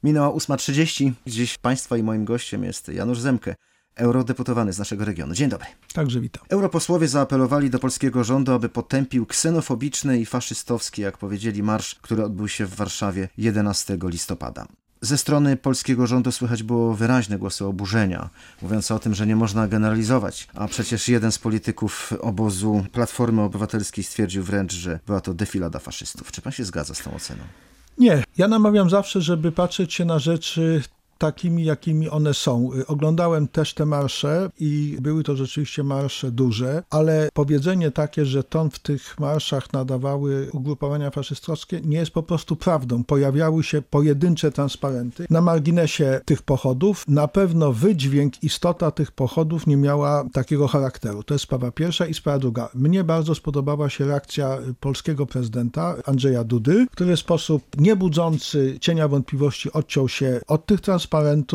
Minęła 8:30. Dziś Państwa i moim gościem jest Janusz Zemke, eurodeputowany z naszego regionu. Dzień dobry. Także witam. Europosłowie zaapelowali do polskiego rządu, aby potępił ksenofobiczny i faszystowski, jak powiedzieli, marsz, który odbył się w Warszawie 11 listopada. Ze strony polskiego rządu słychać było wyraźne głosy oburzenia, mówiące o tym, że nie można generalizować, a przecież jeden z polityków obozu Platformy Obywatelskiej stwierdził wręcz, że była to defilada faszystów. Czy pan się zgadza z tą oceną? Nie, ja namawiam zawsze, żeby patrzeć się na rzeczy takimi, jakimi one są. Oglądałem też te marsze i były to rzeczywiście marsze duże, ale powiedzenie takie, że ton w tych marszach nadawały ugrupowania faszystowskie, nie jest po prostu prawdą. Pojawiały się pojedyncze transparenty na marginesie tych pochodów. Na pewno wydźwięk, istota tych pochodów nie miała takiego charakteru. To jest sprawa pierwsza i sprawa druga. Mnie bardzo spodobała się reakcja polskiego prezydenta Andrzeja Dudy, który w sposób niebudzący cienia wątpliwości odciął się od tych transparentów,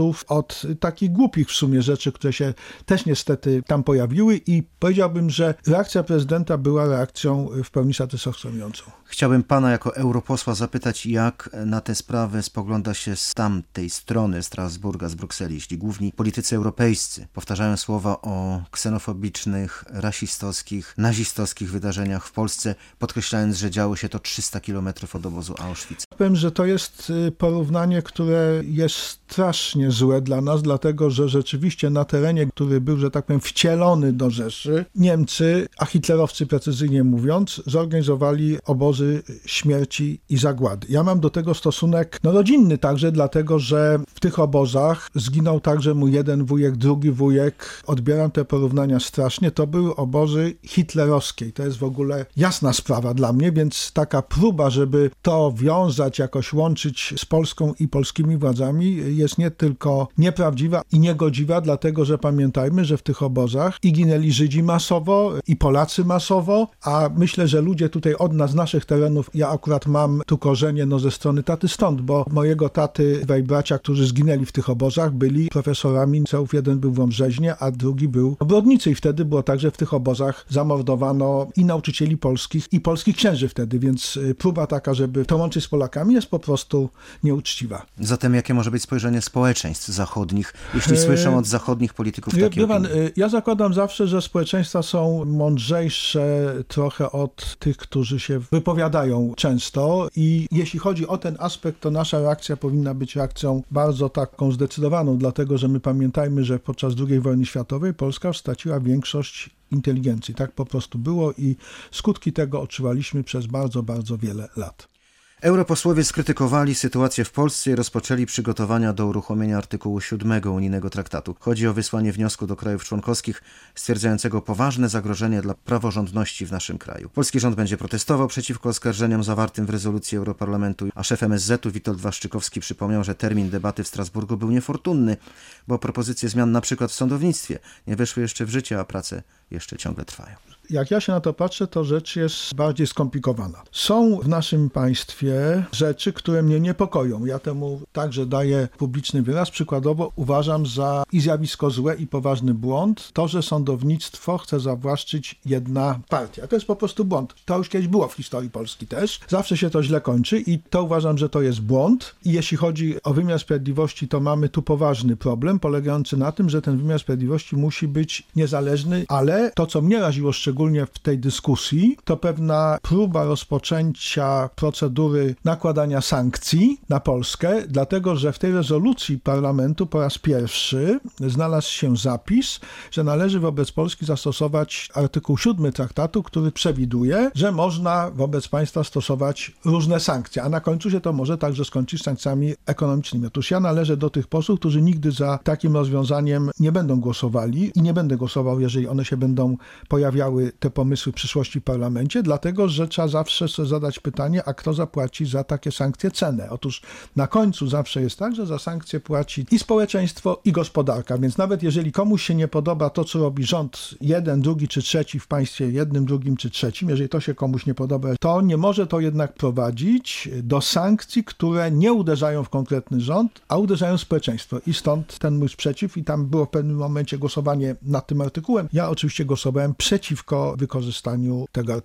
od takich głupich w sumie rzeczy, które się też niestety tam pojawiły i powiedziałbym, że reakcja prezydenta była reakcją w pełni satysfakcjonującą. Chciałbym pana jako europosła zapytać, jak na tę sprawę spogląda się z tamtej strony Strasburga, z Brukseli, jeśli główni politycy europejscy powtarzają słowa o ksenofobicznych, rasistowskich, nazistowskich wydarzeniach w Polsce, podkreślając, że działo się to 300 kilometrów od obozu Auschwitz. Powiem, że to jest porównanie, które jest strasznie złe dla nas, dlatego, że rzeczywiście na terenie, który był, że tak powiem, wcielony do Rzeszy, Niemcy, a hitlerowcy precyzyjnie mówiąc, zorganizowali obozy śmierci i zagłady. Ja mam do tego stosunek rodzinny także, dlatego, że w tych obozach zginął także mój jeden wujek, drugi wujek. Odbieram te porównania strasznie. To były obozy hitlerowskie. To jest w ogóle jasna sprawa dla mnie, więc taka próba, żeby to wiązać, jakoś łączyć z Polską i polskimi władzami jest nie tylko nieprawdziwa i niegodziwa, dlatego, że pamiętajmy, że w tych obozach i ginęli Żydzi masowo, i Polacy masowo, a myślę, że ludzie tutaj od nas, z naszych terenów, ja akurat mam tu korzenie ze strony taty stąd, bo mojego taty dwaj bracia, którzy zginęli w tych obozach, byli profesorami liceów. Jeden był w Wąbrzeźnie, a drugi był w Brodnicy i wtedy było tak, że w tych obozach zamordowano i nauczycieli polskich, i polskich księży wtedy, więc próba taka, żeby to łączyć z Polakami, jest po prostu nieuczciwa. Zatem jakie może być spojrzenie społeczeństw zachodnich, jeśli słyszą od zachodnich polityków takie opinie? Ja zakładam zawsze, że społeczeństwa są mądrzejsze trochę od tych, którzy się wypowiadają często i jeśli chodzi o ten aspekt, to nasza reakcja powinna być reakcją bardzo taką zdecydowaną, dlatego, że my pamiętajmy, że podczas II wojny światowej Polska straciła większość inteligencji. Tak po prostu było i skutki tego odczuwaliśmy przez bardzo, bardzo wiele lat. Europosłowie skrytykowali sytuację w Polsce i rozpoczęli przygotowania do uruchomienia artykułu 7 unijnego traktatu. Chodzi o wysłanie wniosku do krajów członkowskich stwierdzającego poważne zagrożenie dla praworządności w naszym kraju. Polski rząd będzie protestował przeciwko oskarżeniom zawartym w rezolucji Europarlamentu, a szef MSZ-u Witold Waszczykowski przypomniał, że termin debaty w Strasburgu był niefortunny, bo propozycje zmian na przykład w sądownictwie nie weszły jeszcze w życie, a prace jeszcze ciągle trwają. Jak ja się na to patrzę, to rzecz jest bardziej skomplikowana. Są w naszym państwie rzeczy, które mnie niepokoją. Ja temu także daję publiczny wyraz. Przykładowo uważam za i zjawisko złe, i poważny błąd to, że sądownictwo chce zawłaszczyć jedna partia. To jest po prostu błąd. To już kiedyś było w historii Polski też. Zawsze się to źle kończy i to uważam, że to jest błąd. I jeśli chodzi o wymiar sprawiedliwości, to mamy tu poważny problem polegający na tym, że ten wymiar sprawiedliwości musi być niezależny, ale to, co mnie raziło szczególnie w tej dyskusji, to pewna próba rozpoczęcia procedury nakładania sankcji na Polskę, dlatego że w tej rezolucji parlamentu po raz pierwszy znalazł się zapis, że należy wobec Polski zastosować artykuł 7 traktatu, który przewiduje, że można wobec państwa stosować różne sankcje, a na końcu się to może także skończyć sankcjami ekonomicznymi. Otóż ja należę do tych posłów, którzy nigdy za takim rozwiązaniem nie będą głosowali i nie będę głosował, jeżeli one się będą pojawiały, te pomysły w przyszłości w parlamencie, dlatego, że trzeba zawsze sobie zadać pytanie, a kto zapłaci za takie sankcje cenę? Otóż na końcu zawsze jest tak, że za sankcje płaci i społeczeństwo, i gospodarka, więc nawet jeżeli komuś się nie podoba to, co robi rząd jeden, drugi czy trzeci w państwie jednym, drugim czy trzecim, jeżeli to się komuś nie podoba, to nie może to jednak prowadzić do sankcji, które nie uderzają w konkretny rząd, a uderzają w społeczeństwo. I stąd ten mój sprzeciw i tam było w pewnym momencie głosowanie nad tym artykułem. Ja oczywiście głosowałem przeciwko wykorzystaniu tego artykułu.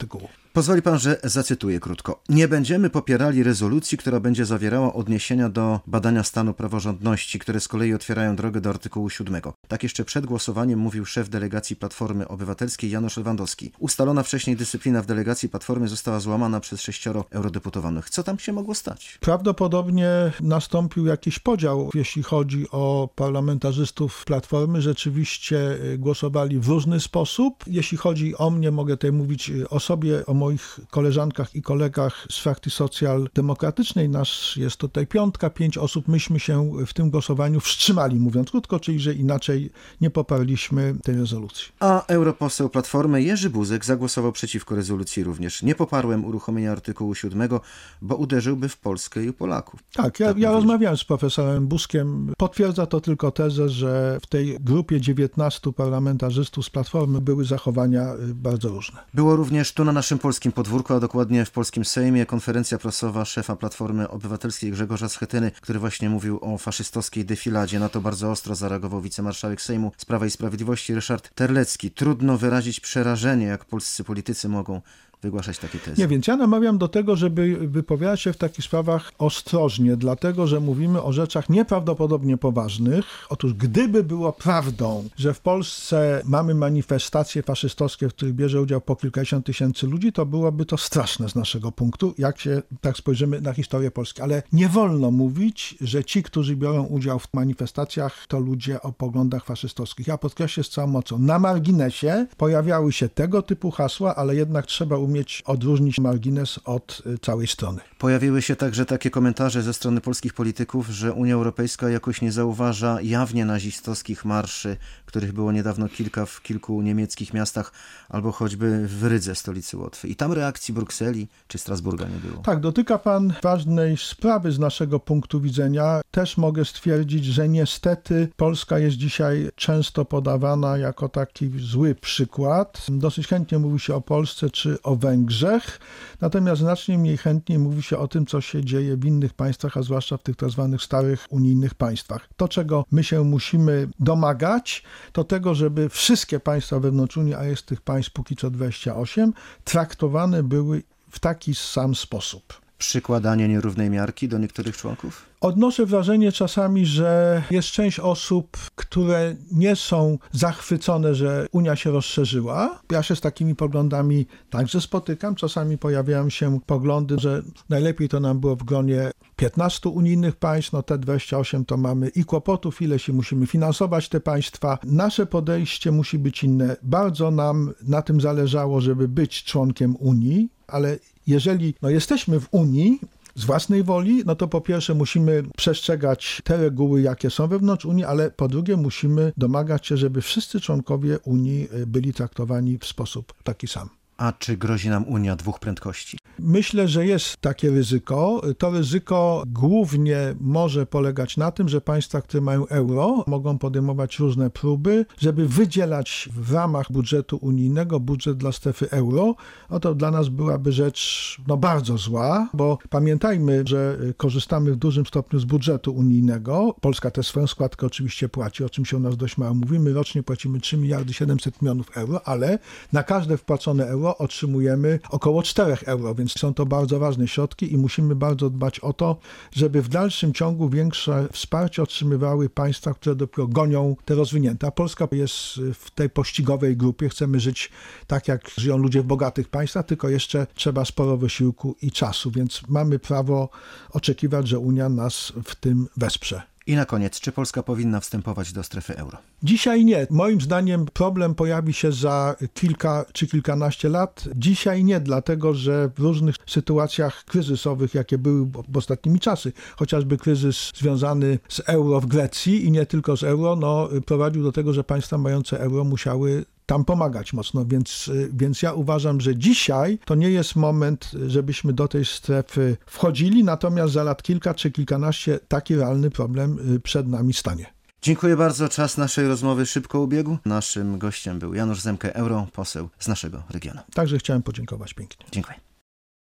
Pozwoli pan, że zacytuję krótko. Nie będziemy popierali rezolucji, która będzie zawierała odniesienia do badania stanu praworządności, które z kolei otwierają drogę do artykułu 7. Tak jeszcze przed głosowaniem mówił szef delegacji Platformy Obywatelskiej Janusz Lewandowski. Ustalona wcześniej dyscyplina w delegacji Platformy została złamana przez 6 eurodeputowanych. Co tam się mogło stać? Prawdopodobnie nastąpił jakiś podział, jeśli chodzi o parlamentarzystów Platformy. Rzeczywiście głosowali w różny sposób. Jeśli chodzi o mnie, mogę tutaj mówić o sobie, o moich koleżankach i kolegach z frakcji socjaldemokratycznej. Nasz jest tutaj 5 osób. Myśmy się w tym głosowaniu wstrzymali, mówiąc krótko, czyli że inaczej nie poparliśmy tej rezolucji. A europoseł Platformy Jerzy Buzek zagłosował przeciwko rezolucji również. Nie poparłem uruchomienia artykułu 7, bo uderzyłby w Polskę i Polaków. Tak, ja rozmawiałem z profesorem Buzkiem. Potwierdza to tylko tezę, że w tej grupie 19 parlamentarzystów z Platformy były zachowania bardzo różne. Było również tu na naszym polskim podwórku, a dokładnie w polskim Sejmie, konferencja prasowa szefa Platformy Obywatelskiej Grzegorza Schetyny, który właśnie mówił o faszystowskiej defiladzie. Na to bardzo ostro zareagował wicemarszałek Sejmu z Prawa i Sprawiedliwości Ryszard Terlecki. Trudno wyrazić przerażenie, jak polscy politycy mogą wygłaszać takie tezy. Nie, więc ja namawiam do tego, żeby wypowiadać się w takich sprawach ostrożnie, dlatego, że mówimy o rzeczach nieprawdopodobnie poważnych. Otóż gdyby było prawdą, że w Polsce mamy manifestacje faszystowskie, w których bierze udział po kilkadziesiąt tysięcy ludzi, to byłoby to straszne z naszego punktu, jak się tak spojrzymy na historię Polski. Ale nie wolno mówić, że ci, którzy biorą udział w manifestacjach, to ludzie o poglądach faszystowskich. Ja podkreślę z całą mocą. Na marginesie pojawiały się tego typu hasła, ale jednak trzeba umieć odróżnić margines od całej strony. Pojawiły się także takie komentarze ze strony polskich polityków, że Unia Europejska jakoś nie zauważa jawnie nazistowskich marszy, których było niedawno kilka w kilku niemieckich miastach, albo choćby w Rydze, stolicy Łotwy. I tam reakcji Brukseli czy Strasburga nie było. Tak, dotyka pan ważnej sprawy z naszego punktu widzenia. Też mogę stwierdzić, że niestety Polska jest dzisiaj często podawana jako taki zły przykład. Dosyć chętnie mówi się o Polsce czy o Węgrzech, natomiast znacznie mniej chętnie mówi się o tym, co się dzieje w innych państwach, a zwłaszcza w tych tak zwanych starych unijnych państwach. To, czego my się musimy domagać, to tego, żeby wszystkie państwa wewnątrz Unii, a jest tych państw póki co 28, traktowane były w taki sam sposób. Przykładanie nierównej miarki do niektórych członków? Odnoszę wrażenie czasami, że jest część osób, które nie są zachwycone, że Unia się rozszerzyła. Ja się z takimi poglądami także spotykam. Czasami pojawiają się poglądy, że najlepiej to nam było w gronie 15 unijnych państw, no te 28 to mamy i kłopotów, ileś i musimy finansować te państwa. Nasze podejście musi być inne. Bardzo nam na tym zależało, żeby być członkiem Unii, ale jeżeli jesteśmy w Unii z własnej woli, no to po pierwsze musimy przestrzegać te reguły, jakie są wewnątrz Unii, ale po drugie musimy domagać się, żeby wszyscy członkowie Unii byli traktowani w sposób taki sam. A czy grozi nam Unia dwóch prędkości? Myślę, że jest takie ryzyko. To ryzyko głównie może polegać na tym, że państwa, które mają euro, mogą podejmować różne próby, żeby wydzielać w ramach budżetu unijnego budżet dla strefy euro. To dla nas byłaby rzecz bardzo zła, bo pamiętajmy, że korzystamy w dużym stopniu z budżetu unijnego. Polska też swoją składkę oczywiście płaci, o czym się u nas dość mało mówi. My rocznie płacimy 3 miliardy 700 milionów euro, ale na każde wpłacone euro otrzymujemy około 4 euro, więc są to bardzo ważne środki i musimy bardzo dbać o to, żeby w dalszym ciągu większe wsparcie otrzymywały państwa, które dopiero gonią te rozwinięte. A Polska jest w tej pościgowej grupie. Chcemy żyć tak, jak żyją ludzie w bogatych państwach, tylko jeszcze trzeba sporo wysiłku i czasu, więc mamy prawo oczekiwać, że Unia nas w tym wesprze. I na koniec, czy Polska powinna wstępować do strefy euro? Dzisiaj nie. Moim zdaniem problem pojawi się za kilka czy kilkanaście lat. Dzisiaj nie, dlatego że w różnych sytuacjach kryzysowych, jakie były w ostatnimi czasy, chociażby kryzys związany z euro w Grecji i nie tylko z euro, prowadził do tego, że państwa mające euro musiały tam pomagać mocno, więc ja uważam, że dzisiaj to nie jest moment, żebyśmy do tej strefy wchodzili, natomiast za lat kilka czy kilkanaście taki realny problem przed nami stanie. Dziękuję bardzo. Czas naszej rozmowy szybko ubiegł. Naszym gościem był Janusz Zemke, europoseł z naszego regionu. Także chciałem podziękować pięknie. Dziękuję.